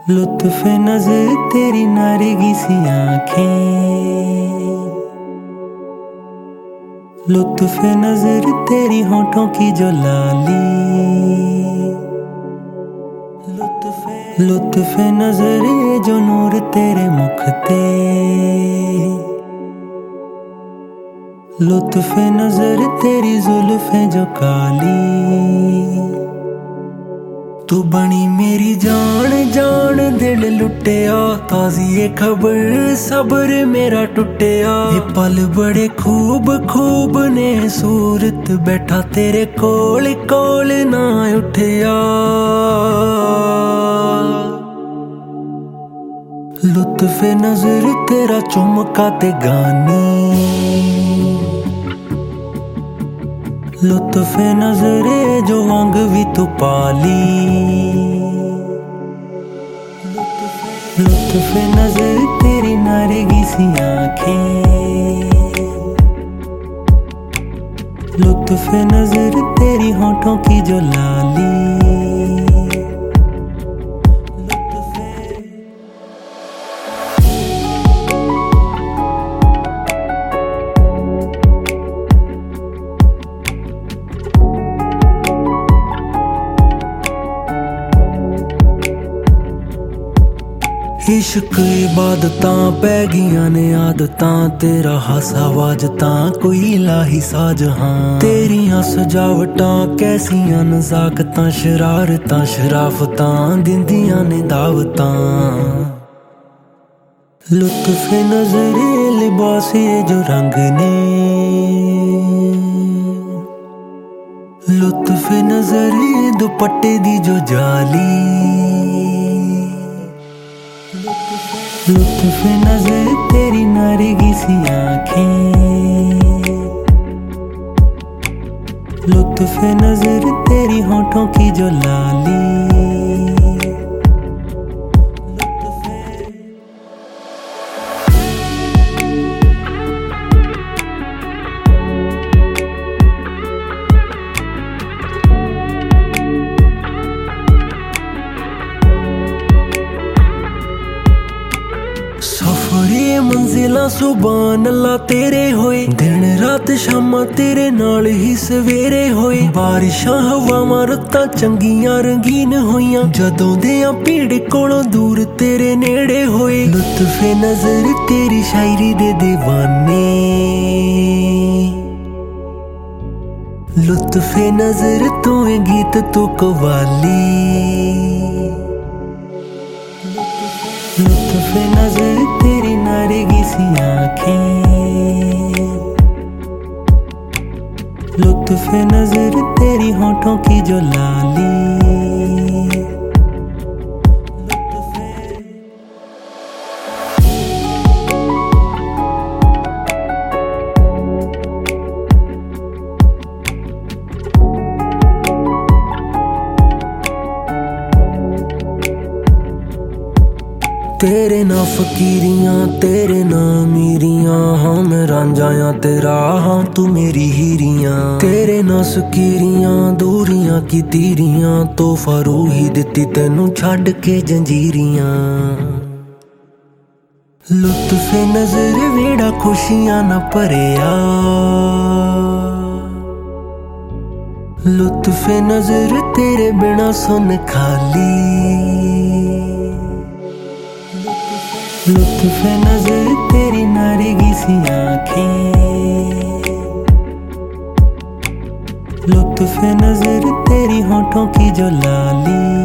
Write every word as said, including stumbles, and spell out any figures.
लुत्फ नजर तेरी नारेगी सी आंखें, लुत्फ नजर तेरी होठों की जो लाली, लुत्फ नजर ये जो नूर तेरे मुख ते, लुत्फ नजर तेरी जुल्फें जो काली। तू बनी मेरी जान जान दिल लुटिया, ताजी ये खबर सब्र मेरा टुटिया। ये पल बड़े खूब खूब ने सूरत, बैठा तेरे कोल कोल ना उठिया। लुत्फ नजर तेरा चुमका ते गानी, लुत्फ नजर जो वांग भी तू पाली, लुत्फ नजर तेरी नारेगी सी आंखें, लुत्फ नजर तेरी होठों की जो लाली। इश्क इबादतां पै गियां ने आदतां, तेरा हासा वाजतां कोई इलाही साज। हाँ तेरियां सजावटां कैसियां नज़ाकतां, शरारतां शराफतां दिंदियां ने दावतां। लुत्फ नजर लिबास जो रंग ने, लुत्फ नजर दुपट्टे दी जो जाली, लुत्फ नजर तेरी नारेगी सी आंखें, लुत्फ नजर तेरी होठों की जो लाली। मंजिला सुभान अल्लाह तेरे होए, दिन रात शामां तेरे नाल ही सवेरे होए। बारिशां हवावां रुत्तां चंगियां रंगीन होइयां, जदों दियां भीड़ कोलों दूर तेरे नेड़े होए। लुत्फ नजर तेरी शायरी दे दीवाने, लुत्फ नजर तू गीत तू कवाली, लुत्फ नजर तेरी नारेगी सी आंखें, लुत्फ नजर तेरी होठों की जो लाली। तेरे ना फकीरियां तेरे ना मीरियां, हाँ मैं रांझाया तेरा हाँ तू मेरी हीरियां। तेरे ना सकीरियां दूरियां की तीरियां, तोहफा रूही दित्ती तेनू छड्ड के जंजीरियां। लुत्फ नजर वेड़ा खुशियां ना भरिया, लुत्फ नजर तेरे बिना सुन खाली, लुत्फ नजर तेरी नारेगी सी आंखें, लुत्फ नजर तेरी होठों की जो लाली।